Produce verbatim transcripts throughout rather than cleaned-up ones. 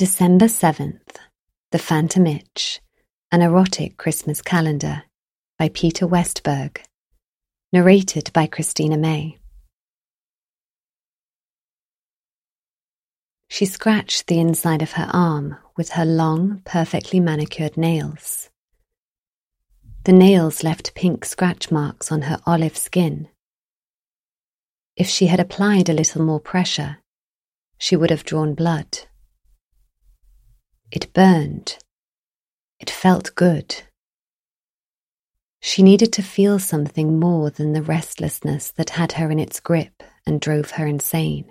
December seventh, The Phantom Itch, An Erotic Christmas Calendar by Peter Westberg, narrated by Christina May. She scratched the inside of her arm with her long, perfectly manicured nails. The nails left pink scratch marks on her olive skin. If she had applied a little more pressure, she would have drawn blood. It burned. It felt good. She needed to feel something more than the restlessness that had her in its grip and drove her insane.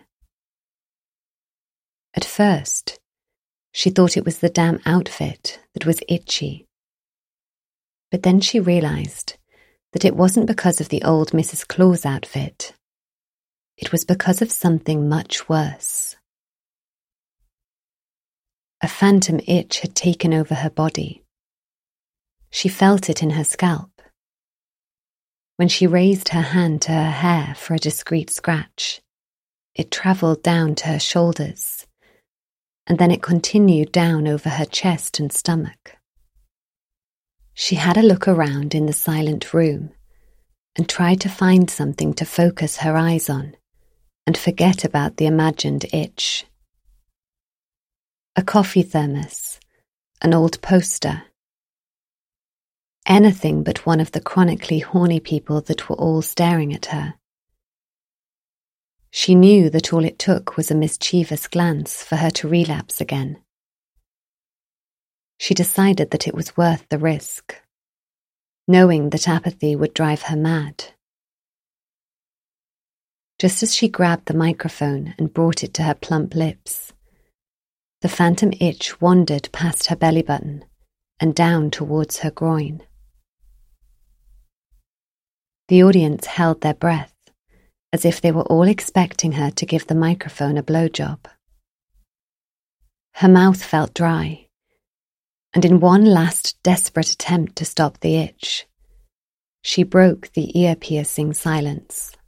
At first, she thought it was the damn outfit that was itchy. But then she realized that it wasn't because of the old Missus Claus outfit. It was because of something much worse. A phantom itch had taken over her body. She felt it in her scalp. When she raised her hand to her hair for a discreet scratch, it travelled down to her shoulders, and then it continued down over her chest and stomach. She had a look around in the silent room and tried to find something to focus her eyes on and forget about the imagined itch. A coffee thermos, an old poster. Anything but one of the chronically horny people that were all staring at her. She knew that all it took was a mischievous glance for her to relapse again. She decided that it was worth the risk, knowing that apathy would drive her mad. Just as she grabbed the microphone and brought it to her plump lips, the phantom itch wandered past her belly button and down towards her groin. The audience held their breath, as if they were all expecting her to give the microphone a blowjob. Her mouth felt dry, and in one last desperate attempt to stop the itch, she broke the ear-piercing silence.